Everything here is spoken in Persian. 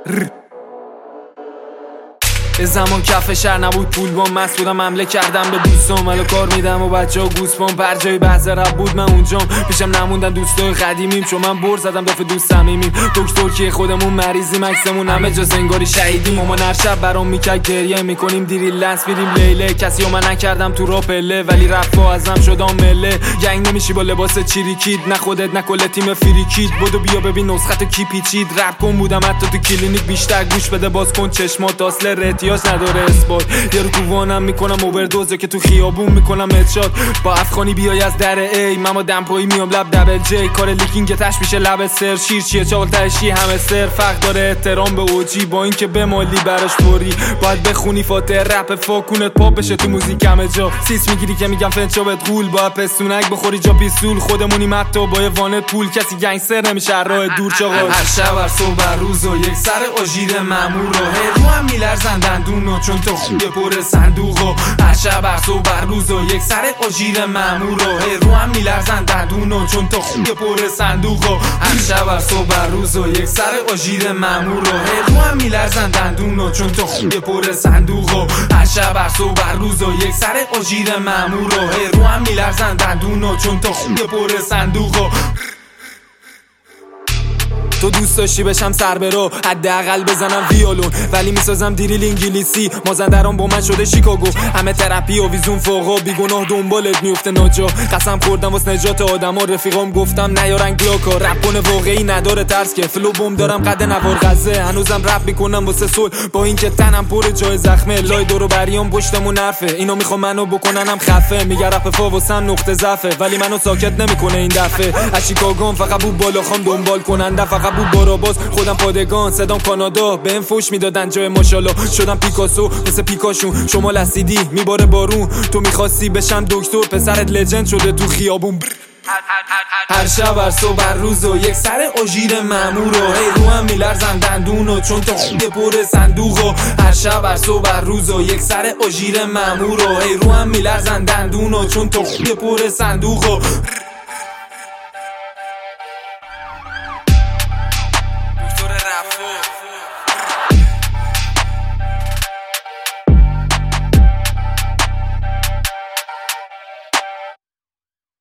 یه زمان کف شهر نبود پول بام مست بودم حمله کردم به دوستام الو کار میدم و بچه ها گوسپام پر جای بحث رب بود من اونجام پیشم نموندن دوستای قدیمیم چون من بر زدم دافه دوست صمیمیم دکتر که خودمون مریضیم عکسمون همه جا انگاری شهیدیم مامان هر شب برام میکرد گریه میکنیم دیری لنس میریم لیله کسی و من نکردم تو را پله ولی رفا ازم شدم مله گنگ نمیشی با لباس چیریکید نه خودت نه کل تیم فریکید بدو بیا ببین نسخت کی پیچید رپ کن بودم حتی تو کلینیک بیشتر گوش بده باز کن چشمات اصل رتیاش نداره اثبات یارو تو وانم میکنم اووردوزه که تو خیابون میکنم ادشات با افغانی بیای از در ای من با دمپایی میام لب دبل جی کار لیکینگ تش میشه لب سر شیر چیه چال تشی همه سر فرق داره احترام به اوجی با اینکه به مالی براش فوری باید بخونی فاتحه رپ فاکونت پاپ بشه تو موزیک همه جا سیس میگیری که میگم فنچا بهت غول با پستونک بخوری جا پیستول خودمونیم حتی با یه وانت پول کسی گنگستر نمیشه راه دور چاقا هر شب هر صبح هر روز و یک سر آژیر مامور رو هم میلرزن دندونو چون تو خوب پر صندوقو هر شب هر صبح هر روز و یک سر آژیر مامور رو هم میلرزن دندونو چون تو خوب پر صندوقو هر شب هر صبح هر روز و یک سر آژیر مامور رو هم میلرزن دندونو چون تو خوب پر صندوقو هر شب هر صبح هر روز و یک سر آژیر مامور رو هم میلرزن دندونو چون تو خوب پر صندوقو تو دوست داشتی بشم سر برو حداقل بزنم ویولون ولی میسازم دریل انگلیسی مازندران با من شده شیکاگو همه تراپی و ویزون فوقا بیگناه دنبالت میفته ناجا قسم خوردم واسه نجات آدما رفیقام گفتم نیارن گلاکا رپ کنه واقعی نداره ترس که فلو بوم دارم قد نوار غزه هنوزم رپ میکنم واسه صلح با اینکه تنم پر جای زخمه لای دورو بریام پشتمون حرفه اینا میخوام منو بکننم خفه میگه رپ فا واسم نقطه ضعفه ولی منو ساکت نمیکنه این دفعه از شیکاگوام فقط بود بالا خام دنبال کننده فقط بود باراباز خودم پادگان صدام کانادا بهم فوش میدادن جای ماشاءالله شدم پیکاسو مثل پیکاشون شما لسیدی میباره بارون تو میخواستی بشم دکتر پسرت لجند شده تو خیابون هر شب هر صبح هر روز و یک سر آژیر مامور رو هم میلرزن دندونو چون تو خوب پر صندوقو هر شب هر صبح هر روز و یک سر آژیر مامور رو هم میلرزن دندونو چون تو خوب پر صندوقو